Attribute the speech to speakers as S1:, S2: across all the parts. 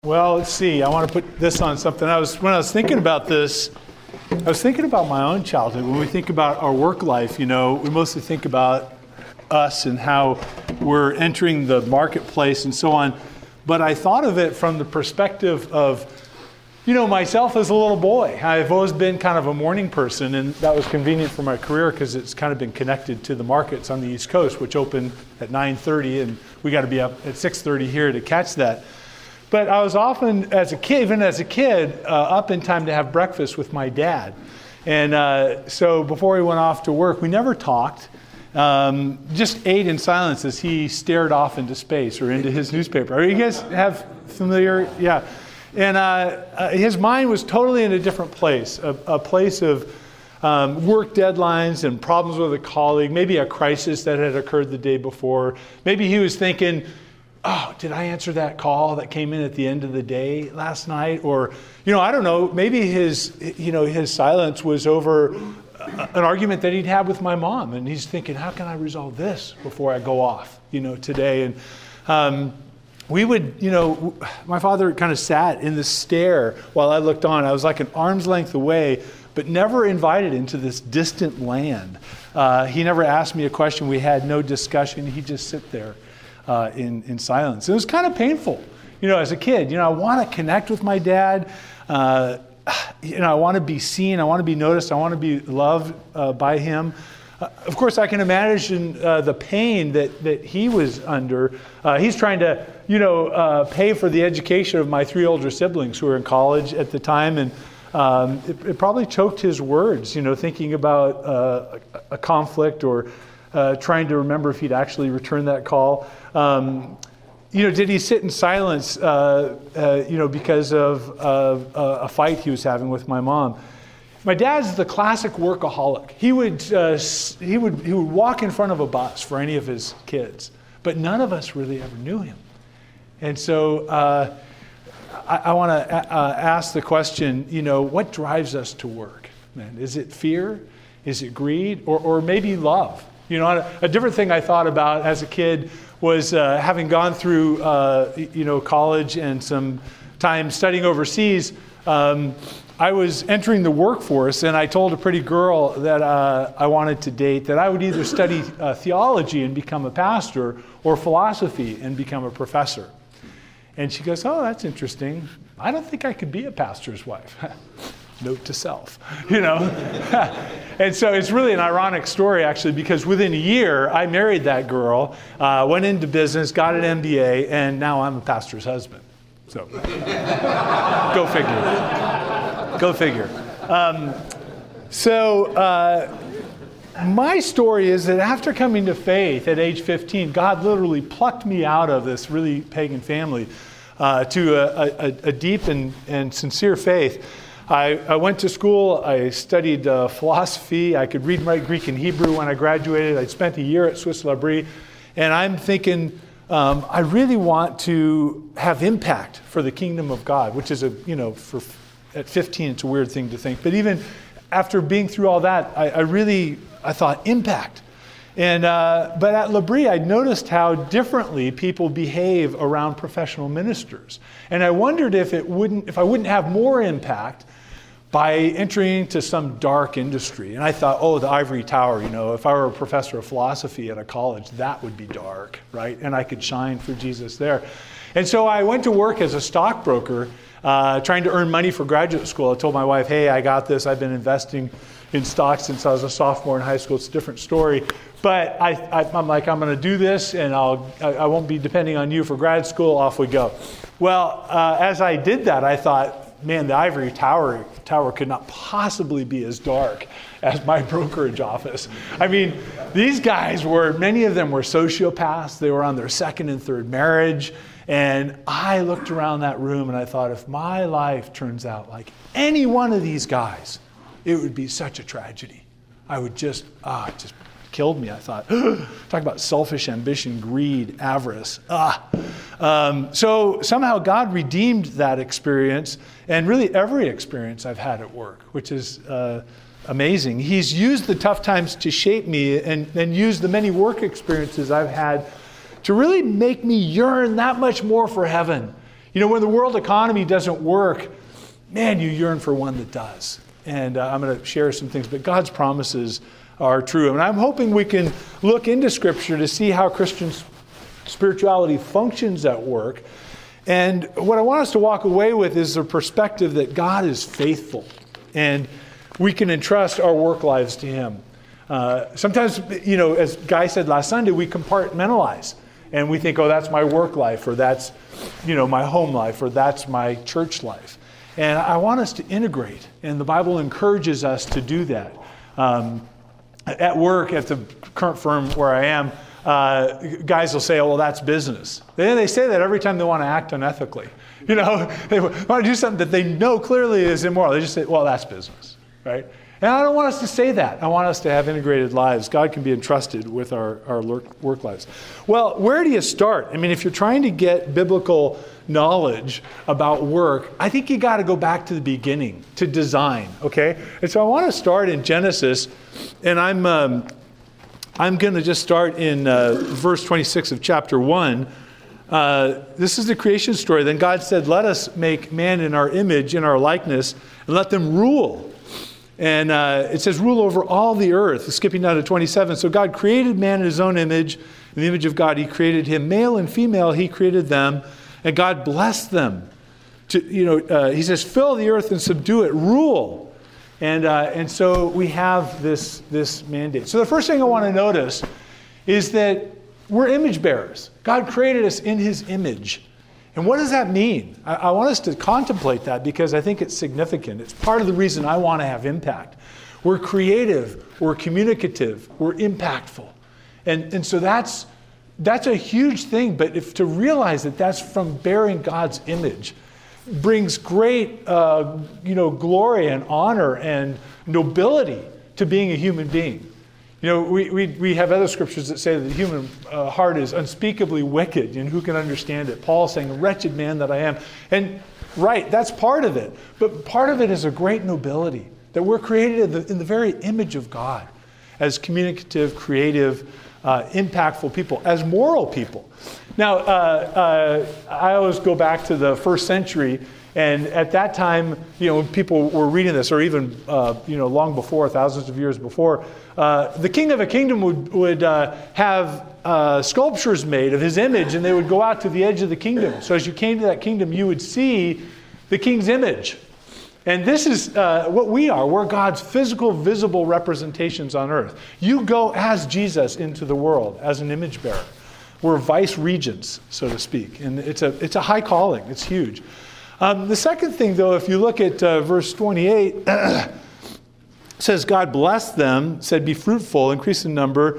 S1: Well, let's see. I want to put this on something. When I was thinking about this, I was thinking about my own childhood. When we think about our work life, we mostly think about us and how we're entering the marketplace and so on. But I thought of it from the perspective of, myself as a little boy. I've always been kind of a morning person, and that was convenient for my career because it's kind of been connected to the markets on the East Coast, which open at 9:30, and we got to be up at 6:30 here to catch that. But I was often, even as a kid, up in time to have breakfast with my dad. And so before he went off to work, we never talked, just ate in silence as he stared off into space or into his newspaper. Are you guys have familiar? Yeah. And his mind was totally in a different place, a place of work deadlines and problems with a colleague, maybe a crisis that had occurred the day before. Maybe he was thinking, oh, did I answer that call that came in at the end of the day last night? Or, I don't know, maybe his silence was over an argument that he'd had with my mom. And he's thinking, how can I resolve this before I go off, today? And we would, my father kind of sat in the stare while I looked on. I was like an arm's length away, but never invited into this distant land. He never asked me a question. We had no discussion. He'd just sit there. In silence. It was kind of painful, as a kid. I want to connect with my dad. I want to be seen. I want to be noticed. I want to be loved by him. Of course, I can imagine the pain that he was under. He's trying to, pay for the education of my 3 older siblings who were in college at the time, and it probably choked his words, thinking about a conflict or trying to remember if he'd actually returned that call. Did he sit in silence, because of a fight he was having with my mom? My dad's the classic workaholic. He would walk in front of a bus for any of his kids, but none of us really ever knew him. And so I want to ask the question, what drives us to work? Man, is it fear? Is it greed? Or maybe love? A different thing I thought about as a kid was having gone through, college and some time studying overseas. I was entering the workforce, and I told a pretty girl that I wanted to date that I would either study theology and become a pastor or philosophy and become a professor. And she goes, oh, that's interesting. I don't think I could be a pastor's wife. Note to self, And so it's really an ironic story, actually, because within a year, I married that girl, went into business, got an MBA, and now I'm a pastor's husband. So go figure. Go figure. My story is that after coming to faith at age 15, God literally plucked me out of this really pagan family to a deep and sincere faith. I went to school, I studied philosophy, I could read and write Greek and Hebrew when I graduated. I spent a year at Swiss L'Abri, and I'm thinking, I really want to have impact for the kingdom of God, which is at 15, it's a weird thing to think. But even after being through all that, I thought impact. And but at L'Abri, I noticed how differently people behave around professional ministers. And I wondered if I wouldn't have more impact by entering into some dark industry. And I thought, the ivory tower, if I were a professor of philosophy at a college, that would be dark, right? And I could shine for Jesus there. And so I went to work as a stockbroker, trying to earn money for graduate school. I told my wife, hey, I got this. I've been investing in stocks since I was a sophomore in high school. It's a different story. But I'm like, I'm going to do this, and I won't be depending on you for grad school. Off we go. Well, as I did that, I thought, man, the ivory tower could not possibly be as dark as my brokerage office. I mean, these guys many of them were sociopaths. They were on their second and third marriage. And I looked around that room and I thought, if my life turns out like any one of these guys, it would be such a tragedy. I would it just killed me, I thought. Talk about selfish ambition, greed, avarice. So somehow God redeemed that experience and really every experience I've had at work, which is amazing. He's used the tough times to shape me and used the many work experiences I've had to really make me yearn that much more for heaven. When the world economy doesn't work, man, you yearn for one that does. And I'm going to share some things, but God's promises are true. And I'm hoping we can look into Scripture to see how Christian spirituality functions at work. And what I want us to walk away with is the perspective that God is faithful, and we can entrust our work lives to Him. Sometimes, as Guy said last Sunday, we compartmentalize. And we think, oh, that's my work life, or that's, my home life, or that's my church life. And I want us to integrate. And the Bible encourages us to do that. At work, at the current firm where I am, guys will say, oh, well, that's business. They say that every time they want to act unethically. They want to do something that they know clearly is immoral. They just say, well, that's business, right? And I don't want us to say that. I want us to have integrated lives. God can be entrusted with our work lives. Well, where do you start? If you're trying to get biblical knowledge about work, I think you got to go back to the beginning, to design, okay? And so I want to start in Genesis, and I'm going to just start in verse 26 of chapter 1. This is the creation story. Then God said, let us make man in our image, in our likeness, and let them rule. And it says, rule over all the earth, skipping down to 27. So God created man in His own image. In the image of God, He created him. Male and female, He created them. And God blessed them. He says, fill the earth and subdue it, rule. And so we have this mandate. So the first thing I want to notice is that we're image bearers. God created us in His image. And what does that mean? I want us to contemplate that because I think it's significant. It's part of the reason I want to have impact. We're creative, we're communicative, we're impactful. And so that's a huge thing, but to realize that that's from bearing God's image brings great glory and honor and nobility to being a human being. We have other scriptures that say that the human heart is unspeakably wicked, and who can understand it? Paul saying, wretched man that I am. And right, that's part of it. But part of it is a great nobility, that we're created in the very image of God as communicative, creative, impactful people, as moral people. Now, I always go back to the first century, and at that time, when people were reading this, or even long before, thousands of years before, the king of a kingdom would have sculptures made of his image, and they would go out to the edge of the kingdom. So as you came to that kingdom, you would see the king's image. And this is what we are. We're God's physical, visible representations on earth. You go as Jesus into the world, as an image bearer. We're vice regents, so to speak. And it's a high calling. It's huge. The second thing, though, if you look at verse 28, it says, God blessed them, said, be fruitful, increase in number,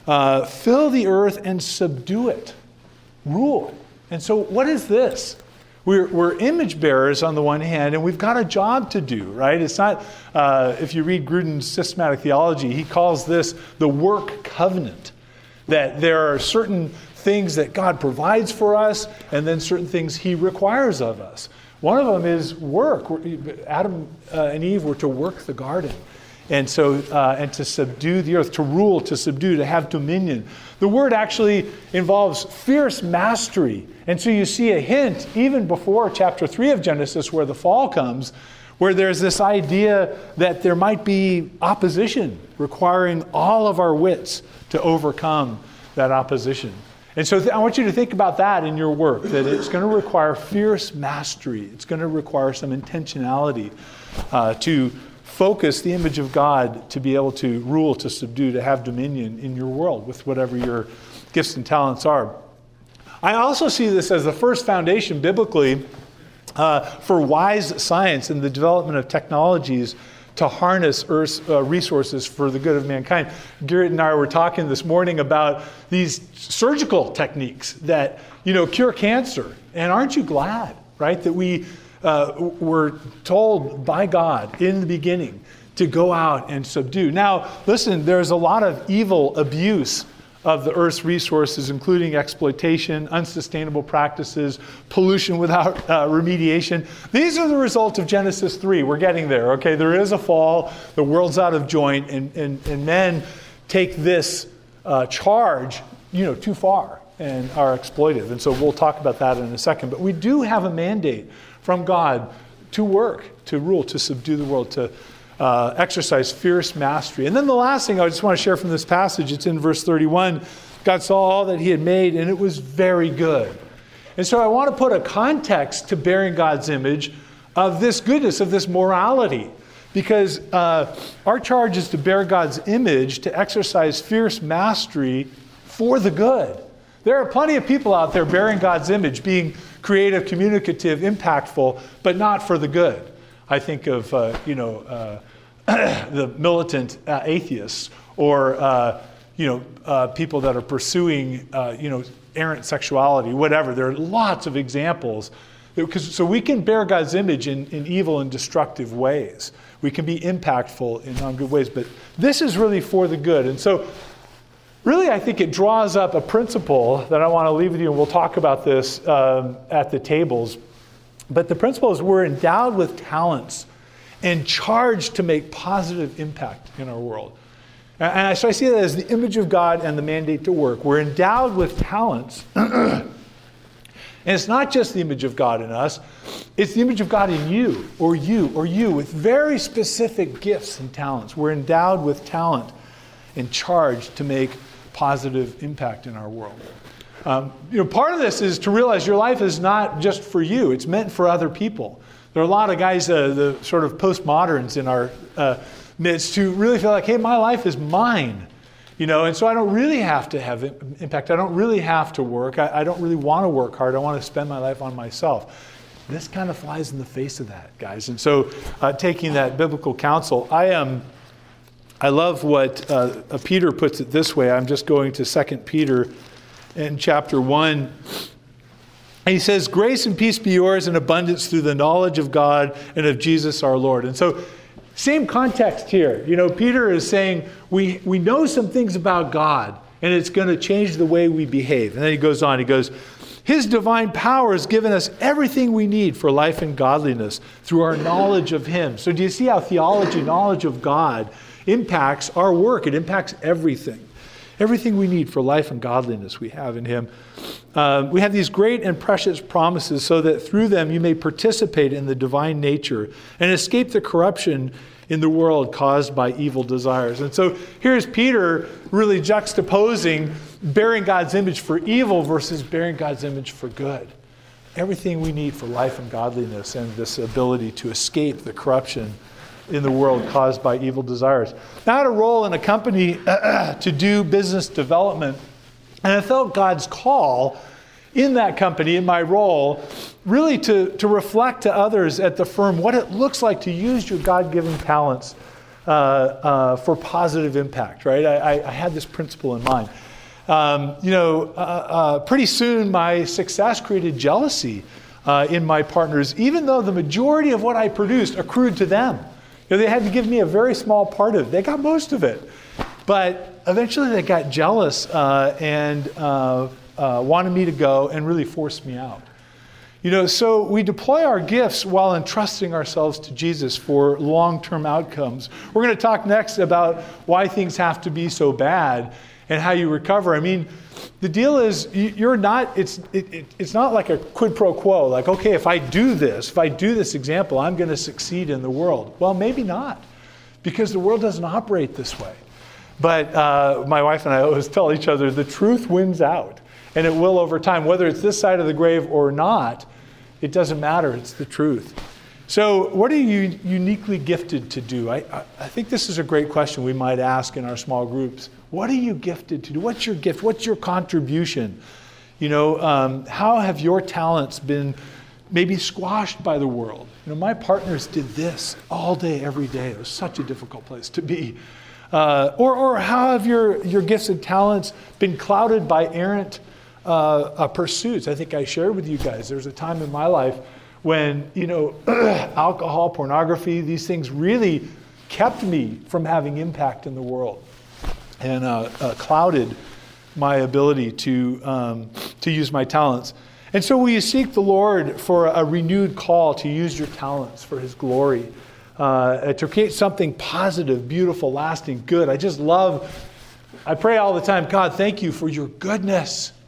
S1: fill the earth and subdue it. Rule. And so what is this? We're image bearers on the one hand, and we've got a job to do, right? It's not, if you read Gruden's systematic theology, he calls this the work covenant, that there are certain things that God provides for us, and then certain things He requires of us. One of them is work. Adam and Eve were to work the garden. And so, and to subdue the earth, to rule, to subdue, to have dominion. The word actually involves fierce mastery. And so you see a hint, even before chapter 3 of Genesis, where the fall comes, where there's this idea that there might be opposition, requiring all of our wits to overcome that opposition. And so I want you to think about that in your work, that it's going to require fierce mastery. It's going to require some intentionality to focus the image of God, to be able to rule, to subdue, to have dominion in your world with whatever your gifts and talents are. I also see this as the first foundation biblically for wise science and the development of technologies to harness Earth's resources for the good of mankind. Garrett and I were talking this morning about these surgical techniques that, cure cancer. And aren't you glad, right, that we were told by God in the beginning to go out and subdue. Now, listen, there's a lot of evil abuse of the Earth's resources, including exploitation, unsustainable practices, pollution without remediation. These are the result of Genesis 3. We're getting there, okay? There is a fall, the world's out of joint, and men take this charge, too far. and are exploitive. And so we'll talk about that in a second. But we do have a mandate from God to work, to rule, to subdue the world, to exercise fierce mastery. And then the last thing I just want to share from this passage, it's in verse 31. God saw all that he had made, and it was very good. And so I want to put a context to bearing God's image of this goodness, of this morality. Because our charge is to bear God's image, to exercise fierce mastery for the good. There are plenty of people out there bearing God's image, being creative, communicative, impactful, but not for the good. I think of, the militant atheists, or, people that are pursuing, errant sexuality, whatever. There are lots of examples. So we can bear God's image in evil and destructive ways. We can be impactful in non-good ways, but this is really for the good. And so really, I think it draws up a principle that I want to leave with you, and we'll talk about this at the tables. But the principle is we're endowed with talents and charged to make positive impact in our world. And so I see that as the image of God and the mandate to work. We're endowed with talents. And it's not just the image of God in us, it's the image of God in you, or you, with very specific gifts and talents. We're endowed with talent and charged to make positive impact in our world. Part of this is to realize your life is not just for you, it's meant for other people. There are a lot of guys, the sort of postmoderns in our midst, who really feel like, hey, my life is mine. And so I don't really have to have impact. I don't really have to work. I don't really want to work hard. I want to spend my life on myself. This kind of flies in the face of that, guys. And so taking that biblical counsel, I love what Peter puts it this way. I'm just going to 2 Peter in chapter 1. And he says, grace and peace be yours in abundance through the knowledge of God and of Jesus our Lord. And so same context here. Peter is saying we know some things about God, and it's going to change the way we behave. And then he goes on. He goes, his divine power has given us everything we need for life and godliness through our knowledge of him. So do you see how theology, knowledge of God, impacts our work? It impacts everything. Everything we need for life and godliness we have in him. We have these great and precious promises so that through them you may participate in the divine nature and escape the corruption in the world caused by evil desires. And so here's Peter really juxtaposing bearing God's image for evil versus bearing God's image for good. Everything we need for life and godliness, and this ability to escape the corruption in the world caused by evil desires. Now, I had a role in a company to do business development, and I felt God's call in that company, in my role, really to reflect to others at the firm what it looks like to use your God-given talents for positive impact, right? I had this principle in mind. Pretty soon my success created jealousy in my partners, even though the majority of what I produced accrued to them. They had to give me a very small part of it. They got most of it. But eventually they got jealous and wanted me to go and really forced me out. So we deploy our gifts while entrusting ourselves to Jesus for long-term outcomes. We're going to talk next about why things have to be so bad and how you recover. I mean, the deal is it's not like a quid pro quo, like, okay, if I do this example, I'm going to succeed in the world. Well, maybe not, because the world doesn't operate this way. But my wife and I always tell each other the truth wins out, and it will over time. Whether it's this side of the grave or not, it doesn't matter. It's the truth. So what are you uniquely gifted to do? I think this is a great question we might ask in our small groups. What are you gifted to do? What's your gift? What's your contribution? How have your talents been maybe squashed by the world? My partners did this all day, every day. It was such a difficult place to be. Or how have your gifts and talents been clouded by errant pursuits? I think I shared with you guys, there was a time in my life when, alcohol, pornography, these things really kept me from having impact in the world and clouded my ability to use my talents. And so will you seek the Lord for a renewed call to use your talents for his glory, to create something positive, beautiful, lasting, good. I pray all the time, God, thank you for your goodness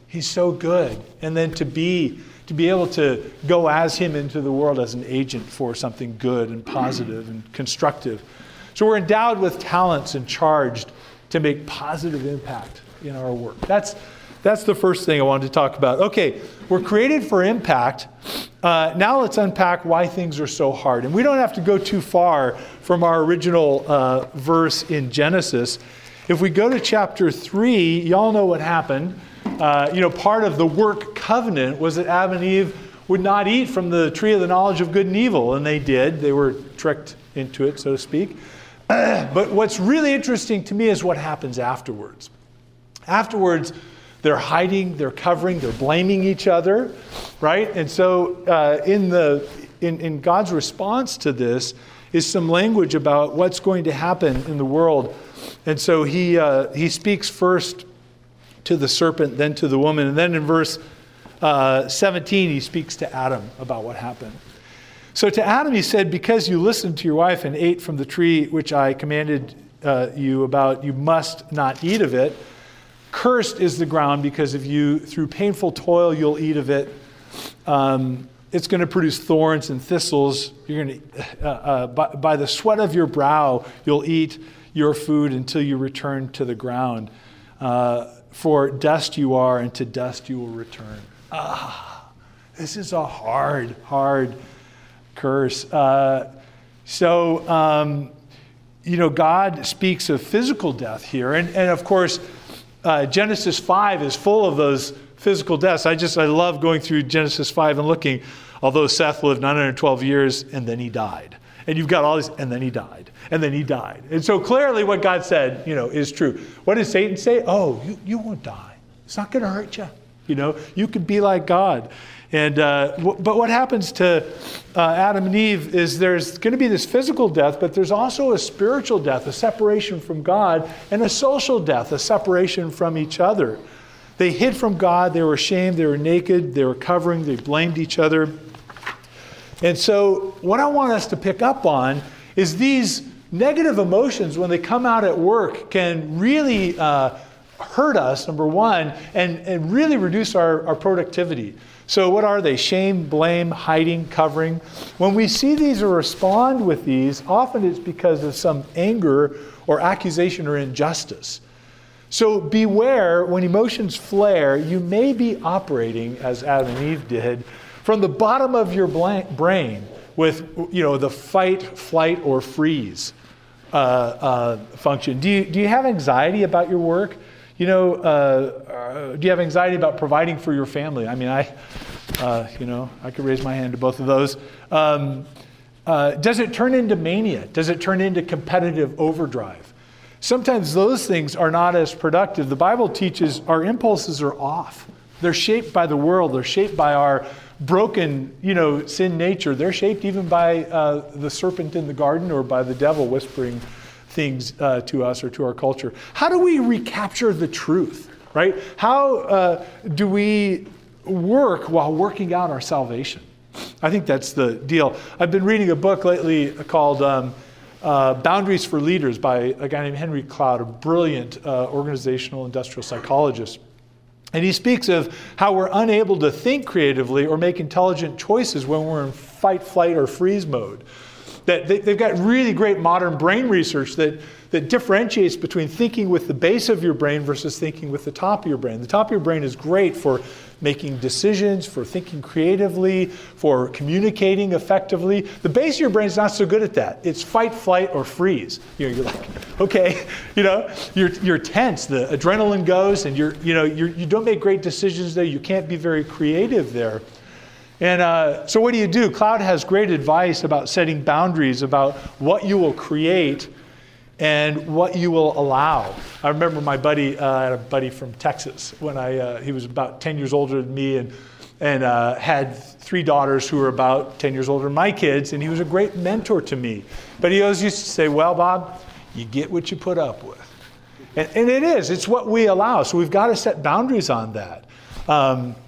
S1: He's so good. And then to be able to go as him into the world as an agent for something good and positive and constructive. So we're endowed with talents and charged to make positive impact in our work. That's the first thing I wanted to talk about. Okay, we're created for impact. Now let's unpack why things are so hard. And we don't have to go too far from our original verse in Genesis. If we go to chapter 3, y'all know what happened. Part of the work covenant was that Adam and Eve would not eat from the tree of the knowledge of good and evil. And they did. They were tricked into it, so to speak. But what's really interesting to me is what happens afterwards. Afterwards, they're hiding, they're covering, they're blaming each other, right? And so in God's response to this is some language about what's going to happen in the world. And so he speaks first to the serpent, then to the woman. And then in verse 17, he speaks to Adam about what happened. So to Adam he said, because you listened to your wife and ate from the tree which I commanded you about, you must not eat of it. Cursed is the ground because of you. Through painful toil you'll eat of it. It's going to produce thorns and thistles. You're going to, by the sweat of your brow you'll eat your food until you return to the ground. For dust you are, and to dust you will return. This is a hard curse. God speaks of physical death here. And of course, Genesis 5 is full of those physical deaths. I love going through Genesis 5 and looking, although Seth lived 912 years and then he died. And you've got all these, and then he died, and then he died. And so clearly what God said, is true. What did Satan say? Oh, you won't die. It's not going to hurt you. You could be like God. And but what happens to Adam and Eve is there's going to be this physical death, but there's also a spiritual death, a separation from God, and a social death, a separation from each other. They hid from God. They were ashamed. They were naked. They were covering. They blamed each other. And so what I want us to pick up on is these negative emotions, when they come out at work, can really hurt us, number one, and really reduce our productivity. So what are they? Shame, blame, hiding, covering. When we see these or respond with these, often it's because of some anger or accusation or injustice. So beware, when emotions flare, you may be operating, as Adam and Eve did, from the bottom of your brain with the fight, flight, or freeze function. Do you have anxiety about your work? Do you have anxiety about providing for your family? I mean, I could raise my hand to both of those. Does it turn into mania? Does it turn into competitive overdrive? Sometimes those things are not as productive. The Bible teaches our impulses are off. They're shaped by the world. They're shaped by our broken, sin nature. They're shaped even by the serpent in the garden or by the devil whispering things to us or to our culture. How do we recapture the truth, right? How do we work while working out our salvation? I think that's the deal. I've been reading a book lately called Boundaries for Leaders by a guy named Henry Cloud, a brilliant organizational industrial psychologist. And he speaks of how we're unable to think creatively or make intelligent choices when we're in fight, flight, or freeze mode. That they've got really great modern brain research that differentiates between thinking with the base of your brain versus thinking with the top of your brain. The top of your brain is great for making decisions, for thinking creatively, for communicating effectively. The base of your brain is not so good at that. It's fight, flight, or freeze. You're like, okay, you're tense. The adrenaline goes, and you don't make great decisions there. You can't be very creative there. And so what do? Cloud has great advice about setting boundaries about what you will create and what you will allow. I remember my buddy, I had a buddy from Texas when he was about 10 years older than me and had 3 daughters who were about 10 years older than my kids, and he was a great mentor to me. But he always used to say, well, Bob, you get what you put up with. And it's what we allow. So we've got to set boundaries on that.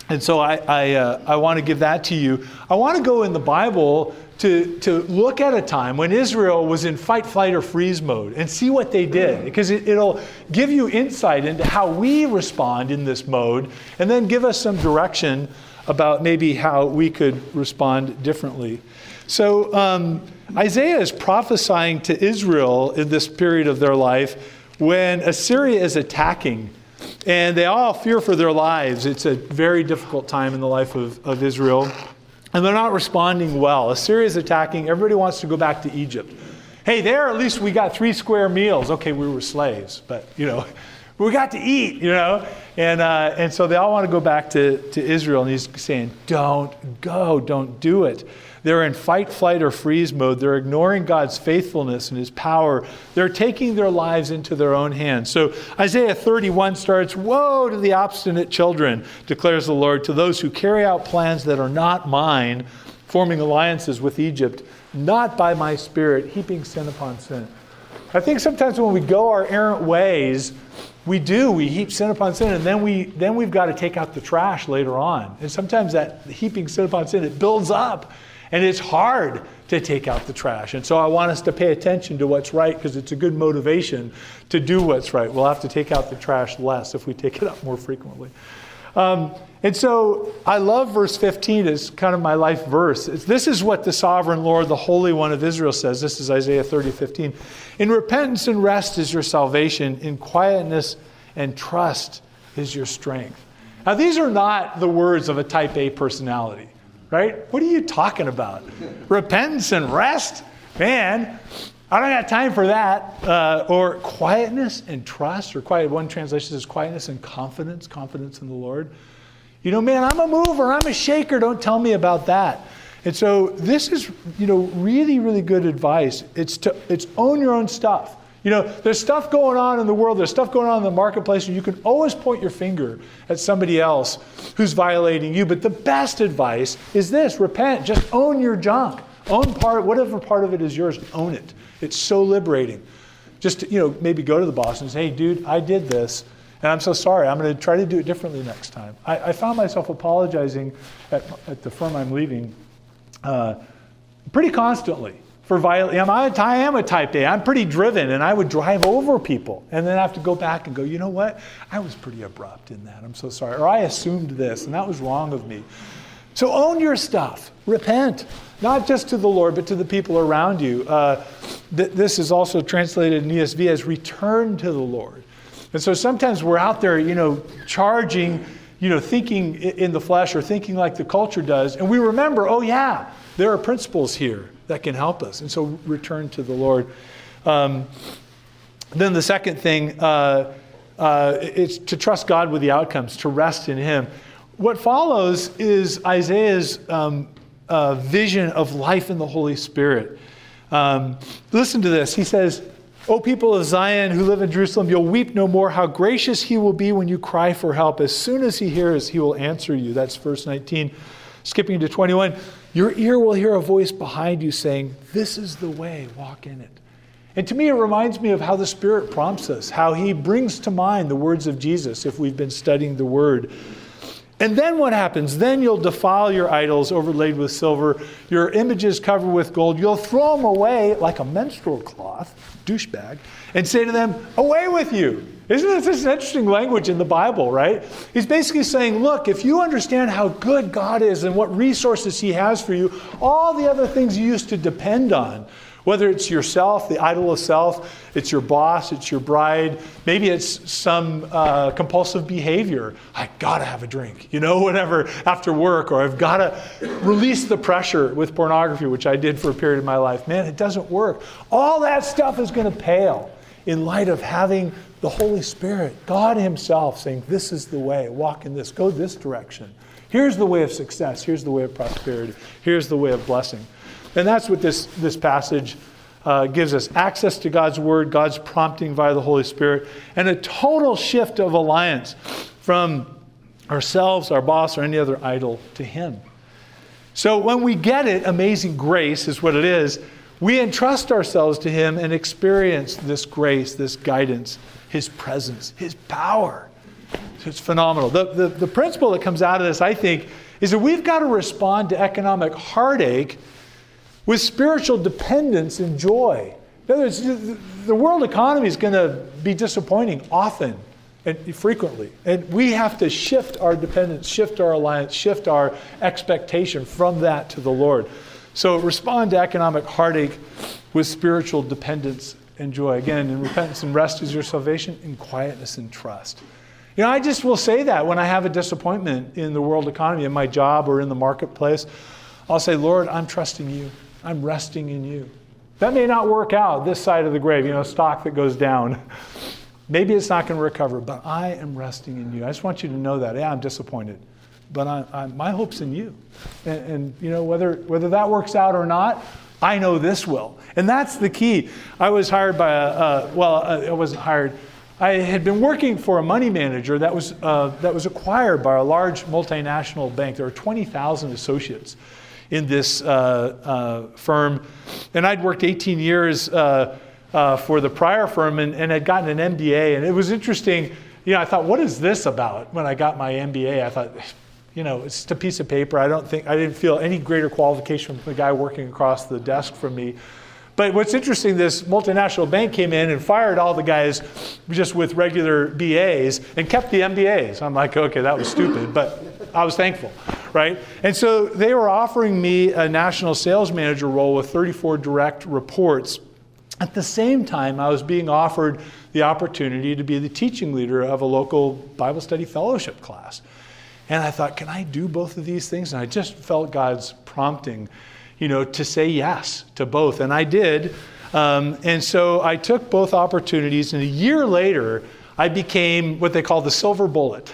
S1: And so I want to give that to you. I want to go in the Bible to look at a time when Israel was in fight, flight, or freeze mode and see what they did. Because it'll give you insight into how we respond in this mode, and then give us some direction about maybe how we could respond differently. So Isaiah is prophesying to Israel in this period of their life when Assyria is attacking. And they all fear for their lives. It's a very difficult time in the life of Israel. And they're not responding well. Assyria is attacking. Everybody wants to go back to Egypt. Hey, there at least we got 3 square meals. Okay, we were slaves, but, we got to eat, And so they all want to go back to Israel. And he's saying, don't go, don't do it. They're in fight, flight, or freeze mode. They're ignoring God's faithfulness and his power. They're taking their lives into their own hands. So Isaiah 31 starts, "Woe to the obstinate children, declares the Lord, to those who carry out plans that are not mine, forming alliances with Egypt, not by my spirit, heaping sin upon sin." I think sometimes when we go our errant ways, we heap sin upon sin, and then we've got to take out the trash later on. And sometimes that heaping sin upon sin, it builds up. And it's hard to take out the trash. And so I want us to pay attention to what's right, because it's a good motivation to do what's right. We'll have to take out the trash less if we take it out more frequently. And so I love verse 15 as kind of my life verse. This is what the sovereign Lord, the Holy One of Israel says. This is Isaiah 30:15. "In repentance and rest is your salvation. In quietness and trust is your strength." Now these are not the words of a type A personality. Right? What are you talking about? Repentance and rest? Man, I don't got time for that. Or quietness and trust, or one translation says quietness and confidence in the Lord. Man, I'm a mover, I'm a shaker, don't tell me about that. And so this is, really, really good advice. It's own your own stuff. There's stuff going on in the world, there's stuff going on in the marketplace, and you can always point your finger at somebody else who's violating you. But the best advice is this: repent, just own your junk. Whatever part of it is yours, own it. It's so liberating. Just, maybe go to the boss and say, "Hey, dude, I did this, and I'm so sorry. I'm going to try to do it differently next time." I found myself apologizing at the firm I'm leaving pretty constantly. I am a type A. I'm pretty driven, and I would drive over people and then have to go back and go, "You know what? I was pretty abrupt in that. I'm so sorry." Or I assumed this, and that was wrong of me. So own your stuff. Repent. Not just to the Lord, but to the people around you. This is also translated in ESV as return to the Lord. And so sometimes we're out there, charging, thinking in the flesh or thinking like the culture does. And we remember, oh yeah, there are principles here that can help us. And so return to the Lord. Then the second thing is to trust God with the outcomes, to rest in him. What follows is Isaiah's vision of life in the Holy Spirit. Listen to this. He says, "O people of Zion who live in Jerusalem, you'll weep no more. How gracious he will be when you cry for help. As soon as he hears, he will answer you." That's verse 19. Skipping to 21. "Your ear will hear a voice behind you saying, 'This is the way, walk in it.'" And to me, it reminds me of how the Spirit prompts us, how he brings to mind the words of Jesus if we've been studying the Word. And then what happens? Then you'll defile your idols overlaid with silver, your images covered with gold. You'll throw them away like a menstrual cloth, douchebag, and say to them, "Away with you." Isn't this interesting language in the Bible, right? He's basically saying, look, if you understand how good God is and what resources he has for you, all the other things you used to depend on, whether it's yourself, the idol of self, it's your boss, it's your bride, maybe it's some compulsive behavior. I gotta have a drink, whatever, after work, or I've gotta release the pressure with pornography, which I did for a period of my life. Man, it doesn't work. All that stuff is gonna pale in light of having the Holy Spirit, God himself saying, "This is the way, walk in this, go this direction. Here's the way of success, here's the way of prosperity, here's the way of blessing." And that's what this passage gives us. Access to God's Word, God's prompting via the Holy Spirit, and a total shift of alliance from ourselves, our boss, or any other idol to him. So when we get it, amazing grace is what it is, we entrust ourselves to him and experience this grace, this guidance, his presence, his power It's phenomenal. The principle that comes out of this, I think, is that we've got to respond to economic heartache with spiritual dependence and joy. In other words, the world economy is going to be disappointing often and frequently. And we have to shift our dependence, shift our alliance, shift our expectation from that to the Lord. So respond to economic heartache with spiritual dependence and joy. Again, in repentance and rest is your salvation, in quietness and trust. You know, I just will say that when I have a disappointment in the world economy, in my job or in the marketplace, I'll say, Lord, I'm trusting you. I'm resting in you. That may not work out this side of the grave, stock that goes down. Maybe it's not going to recover, but I am resting in you. I just want you to know that. Yeah, I'm disappointed, but my hope's in you. And whether that works out or not, I know this will. And that's the key. I was hired by I wasn't hired. I had been working for a money manager that was acquired by a large multinational bank. There were 20,000 associates in this firm. And I'd worked 18 years for the prior firm and had gotten an MBA. And it was interesting. I thought, what is this about? When I got my MBA, I thought, it's just a piece of paper. I didn't feel any greater qualification from the guy working across the desk from me. But what's interesting, this multinational bank came in and fired all the guys just with regular BAs and kept the MBAs. I'm like, okay, that was stupid, but I was thankful, right? And so they were offering me a national sales manager role with 34 direct reports. At the same time, I was being offered the opportunity to be the teaching leader of a local Bible study fellowship class. And I thought, can I do both of these things? And I just felt God's prompting, to say yes to both. And I did. And so I took both opportunities. And a year later, I became what they call the silver bullet.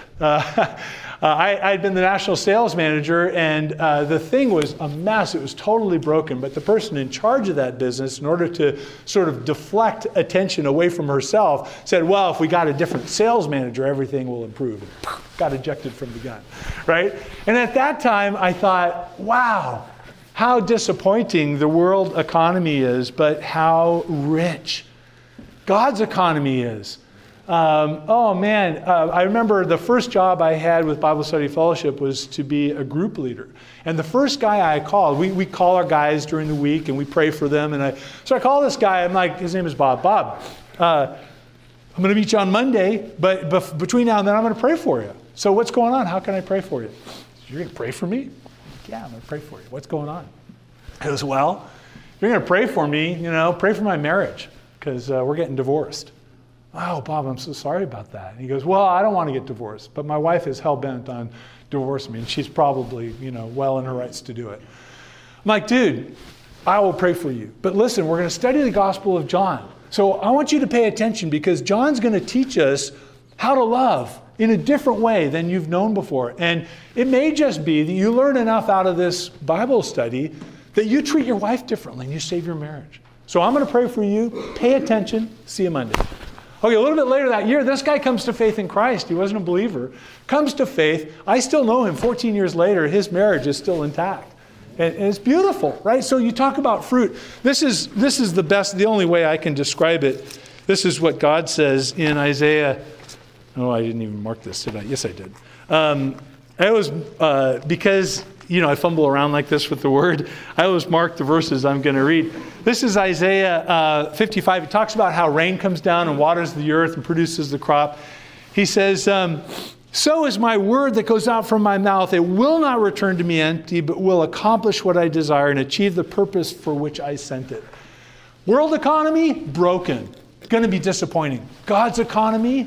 S1: I'd been the national sales manager, and the thing was a mess. It was totally broken. But the person in charge of that business, in order to sort of deflect attention away from herself, said, well, if we got a different sales manager, everything will improve. And got ejected from the gun, right? And at that time, I thought, wow, how disappointing the world economy is, but how rich God's economy is. I remember the first job I had with Bible Study Fellowship was to be a group leader. And the first guy I called, we call our guys during the week and we pray for them. So I call this guy, I'm like, his name is Bob. Bob, I'm going to meet you on Monday, but between now and then I'm going to pray for you. So what's going on? How can I pray for you? You're going to pray for me? Yeah, I'm going to pray for you. What's going on? It was, well, you're going to pray for me, pray for my marriage because we're getting divorced. Oh, Bob, I'm so sorry about that. And he goes, well, I don't want to get divorced, but my wife is hell-bent on divorcing me, and she's probably, well in her rights to do it. I'm like, dude, I will pray for you. But listen, we're going to study the Gospel of John. So I want you to pay attention because John's going to teach us how to love in a different way than you've known before. And it may just be that you learn enough out of this Bible study that you treat your wife differently and you save your marriage. So I'm going to pray for you. Pay attention. See you Monday. Okay, a little bit later that year, this guy comes to faith in Christ. He wasn't a believer. Comes to faith. I still know him 14 years later. His marriage is still intact. And it's beautiful, right? So you talk about fruit. This is the best, the only way I can describe it. This is what God says in Isaiah. Oh, I didn't even mark this, did I? Yes, I did. I always, because, I fumble around like this with the word, I always mark the verses I'm going to read. This is Isaiah 55. It talks about how rain comes down and waters the earth and produces the crop. He says, so is my word that goes out from my mouth. It will not return to me empty, but will accomplish what I desire and achieve the purpose for which I sent it. World economy, broken. It's going to be disappointing. God's economy,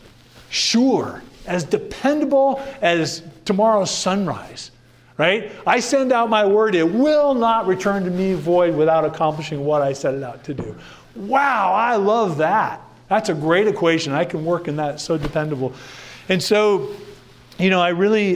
S1: sure, as dependable as tomorrow's sunrise, right? I send out my word. It will not return to me void without accomplishing what I set it out to do. Wow, I love that. That's a great equation. I can work in that. It's so dependable. And so, I really,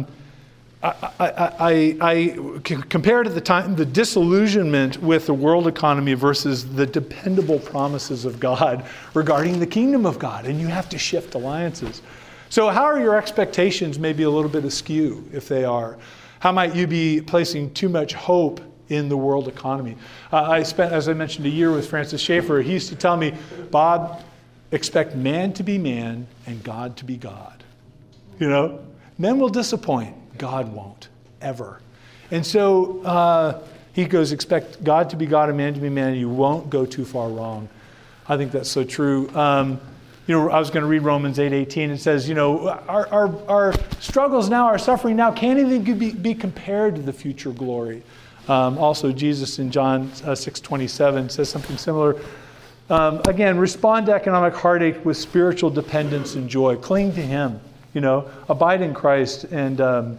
S1: I compared at the time the disillusionment with the world economy versus the dependable promises of God regarding the kingdom of God. And you have to shift alliances. So how are your expectations maybe a little bit askew, if they are? How might you be placing too much hope in the world economy? I spent, as I mentioned, a year with Francis Schaeffer. He used to tell me, Bob, expect man to be man and God to be God. Men will disappoint. God won't, ever. And so he goes, expect God to be God and man to be man, and you won't go too far wrong. I think that's so true. I was going to read Romans 8:18. It says, our struggles now, our suffering now can't even be compared to the future glory. Also, Jesus in John 6:27 says something similar. Again, respond to economic heartache with spiritual dependence and joy. Cling to him, abide in Christ and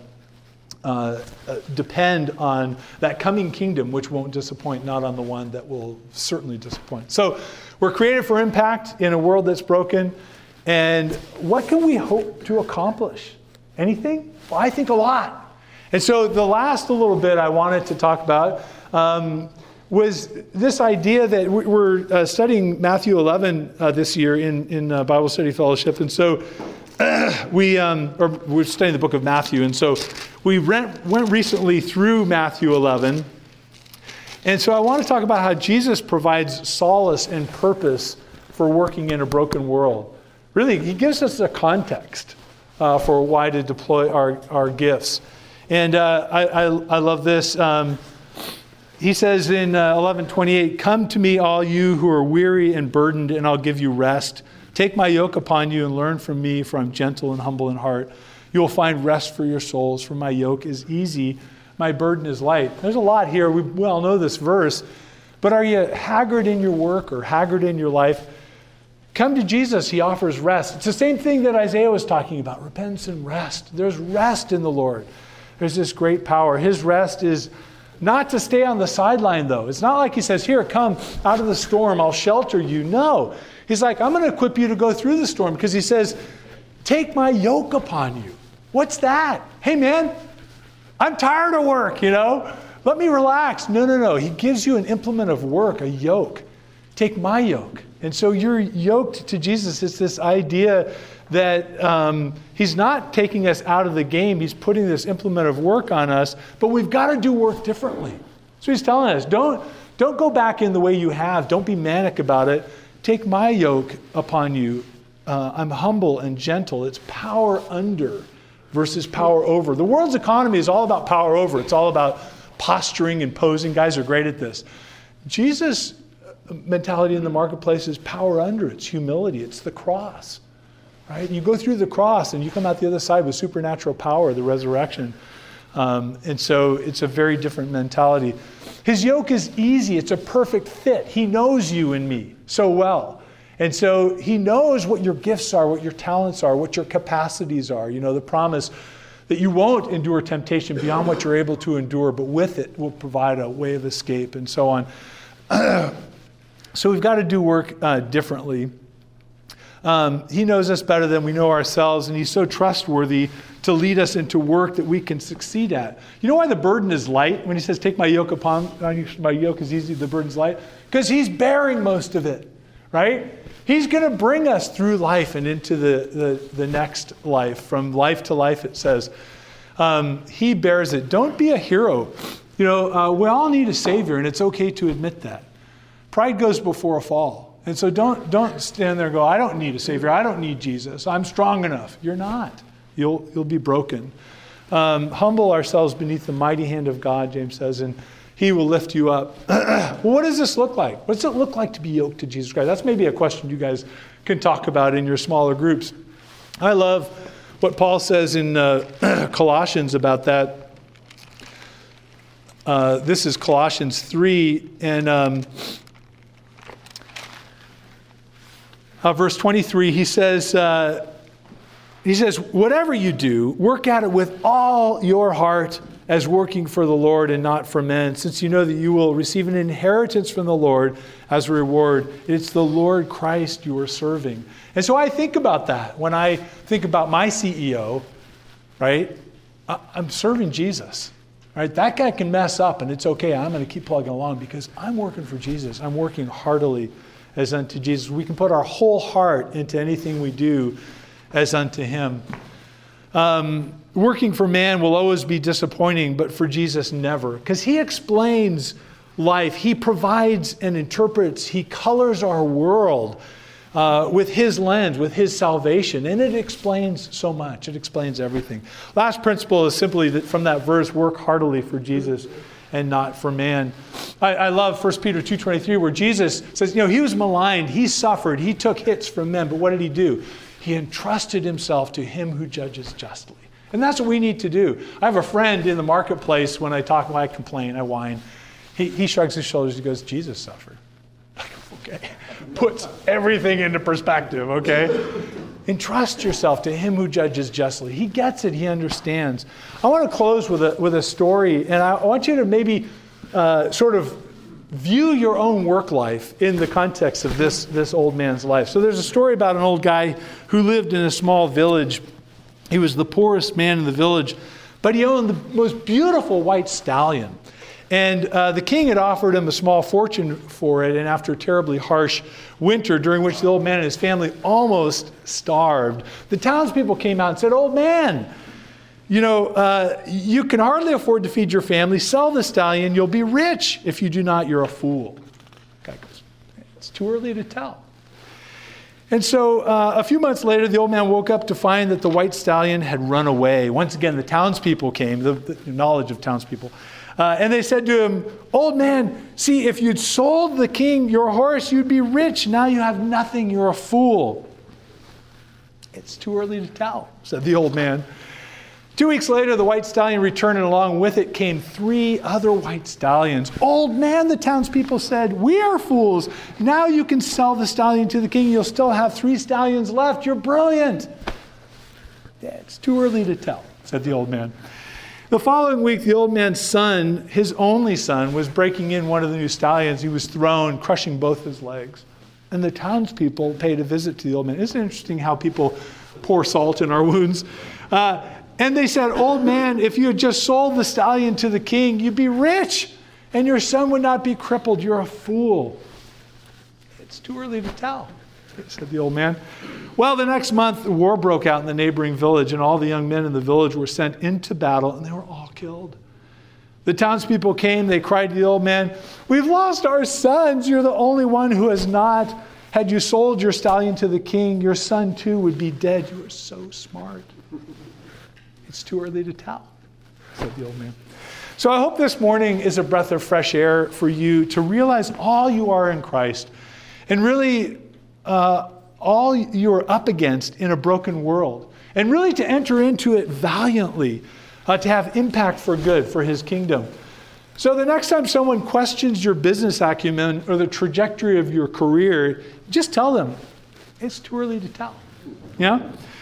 S1: depend on that coming kingdom, which won't disappoint, not on the one that will certainly disappoint. So we're created for impact in a world that's broken. And what can we hope to accomplish? Anything? Well, I think a lot. And so the last little bit I wanted to talk about was this idea that we're studying Matthew 11 this year in Bible Study Fellowship. And so we're studying the book of Matthew. And so we went recently through Matthew 11. And so I want to talk about how Jesus provides solace and purpose for working in a broken world. Really, he gives us a context for why to deploy our gifts. And I love this. He says in 11:28, "Come to me, all you who are weary and burdened, and I'll give you rest. Take my yoke upon you and learn from me, for I'm gentle and humble in heart. You will find rest for your souls, for my yoke is easy, my burden is light." There's a lot here. We all know this verse. But are you haggard in your work or haggard in your life? Come to Jesus. He offers rest. It's the same thing that Isaiah was talking about, repentance and rest. There's rest in the Lord. There's this great power. His rest is not to stay on the sideline, though. It's not like he says, here, come out of the storm. I'll shelter you. No. He's like, I'm going to equip you to go through the storm, because he says, take my yoke upon you. What's that? Hey, man, I'm tired of work, Let me relax. No. He gives you an implement of work, a yoke. Take my yoke. And so you're yoked to Jesus. It's this idea that he's not taking us out of the game. He's putting this implement of work on us, but we've got to do work differently. So he's telling us, don't go back in the way you have. Don't be manic about it. Take my yoke upon you. I'm humble and gentle. It's power under versus power over. The world's economy is all about power over. It's all about posturing and posing. Guys are great at this. Jesus' mentality in the marketplace is power under. It's humility. It's the cross. Right? You go through the cross and you come out the other side with supernatural power, the resurrection. And so it's a very different mentality. His yoke is easy. It's a perfect fit. He knows you and me so well. And so he knows what your gifts are, what your talents are, what your capacities are. The promise that you won't endure temptation beyond what you're able to endure, but with it will provide a way of escape and so on. So we've got to do work differently. He knows us better than we know ourselves, and he's so trustworthy to lead us into work that we can succeed at. You know why the burden is light? When he says, take my yoke upon you, my yoke is easy, the burden's light? Because he's bearing most of it, right? He's going to bring us through life and into the next life. From life to life, it says. He bears it. Don't be a hero. We all need a savior, and it's okay to admit that. Pride goes before a fall. And so don't stand there and go, I don't need a savior. I don't need Jesus. I'm strong enough. You're not. You'll be broken. Humble ourselves beneath the mighty hand of God, James says, and he will lift you up. Well, what does this look like? What does it look like to be yoked to Jesus Christ? That's maybe a question you guys can talk about in your smaller groups. I love what Paul says in Colossians about that. This is Colossians 3, and verse 23, he says, whatever you do, work at it with all your heart as working for the Lord and not for men, since you know that you will receive an inheritance from the Lord as a reward. It's the Lord Christ you are serving. And so I think about that when I think about my CEO, right? I'm serving Jesus, right? That guy can mess up and it's okay. I'm going to keep plugging along because I'm working for Jesus. I'm working heartily as unto Jesus. We can put our whole heart into anything we do as unto him. Working for man will always be disappointing, but for Jesus, never. Because he explains life. He provides and interprets. He colors our world. with his lens, with his salvation. And it explains so much. It explains everything. Last principle is simply that from that verse, work heartily for Jesus and not for man. I love 1 Peter 2:23, where Jesus says, he was maligned, he suffered, he took hits from men, but what did he do? He entrusted himself to him who judges justly. And that's what we need to do. I have a friend in the marketplace, when I complain, I whine. He shrugs his shoulders, he goes, Jesus suffered. Okay. Puts everything into perspective, okay? Entrust yourself to him who judges justly. He gets it. He understands. I want to close with a story, and I want you to maybe sort of view your own work life in the context of this old man's life. So there's a story about an old guy who lived in a small village. He was the poorest man in the village, but he owned the most beautiful white stallion. And the king had offered him a small fortune for it, and after a terribly harsh winter during which the old man and his family almost starved, the townspeople came out and said, "Old man, you can hardly afford to feed your family. Sell the stallion. You'll be rich. If you do not, you're a fool." The guy goes, "It's too early to tell." And so a few months later, the old man woke up to find that the white stallion had run away. Once again, the townspeople came, the knowledge of townspeople. And they said to him, "Old man, see, if you'd sold the king your horse, you'd be rich. Now you have nothing. You're a fool." "It's too early to tell," said the old man. 2 weeks later, the white stallion returned, and along with it came 3 other white stallions. "Old man," the townspeople said, "we are fools. Now you can sell the stallion to the king. You'll still have 3 stallions left. You're brilliant." "It's too early to tell," said the old man. The following week, the old man's son, his only son, was breaking in one of the new stallions. He was thrown, crushing both his legs. And the townspeople paid a visit to the old man. Isn't it interesting how people pour salt in our wounds? And they said, "Old man, if you had just sold the stallion to the king, you'd be rich, and your son would not be crippled. You're a fool." "It's too early to tell," said the old man. Well, the next month, war broke out in the neighboring village, and all the young men in the village were sent into battle, and they were all killed. The townspeople came, they cried to the old man, "We've lost our sons. You're the only one who has not. Had you sold your stallion to the king, your son too would be dead. You are so smart." "It's too early to tell," said the old man. So I hope this morning is a breath of fresh air for you to realize all you are in Christ, and really all you are up against in a broken world, and really to enter into it valiantly, to have impact for good, for his kingdom. So the next time someone questions your business acumen or the trajectory of your career, just tell them, it's too early to tell. Yeah?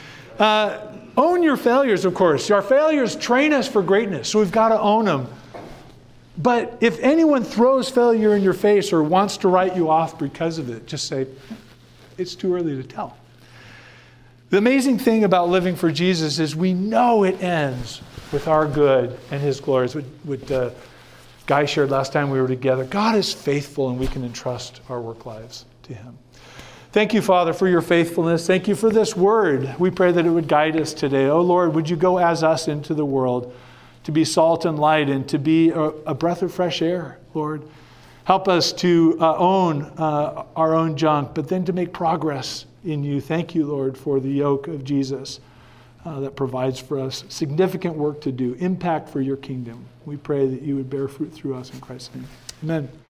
S1: Own your failures, of course. Our failures train us for greatness, so we've got to own them. But if anyone throws failure in your face or wants to write you off because of it, just say, it's too early to tell. The amazing thing about living for Jesus is we know it ends with our good and his glories. What Guy shared last time we were together. God is faithful, and we can entrust our work lives to him. Thank you, Father, for your faithfulness. Thank you for this word. We pray that it would guide us today. Oh, Lord, would you go as us into the world to be salt and light and to be a breath of fresh air, Lord. Help us to own our own junk, but then to make progress in you. Thank you, Lord, for the yoke of Jesus that provides for us significant work to do, impact for your kingdom. We pray that you would bear fruit through us in Christ's name. Amen.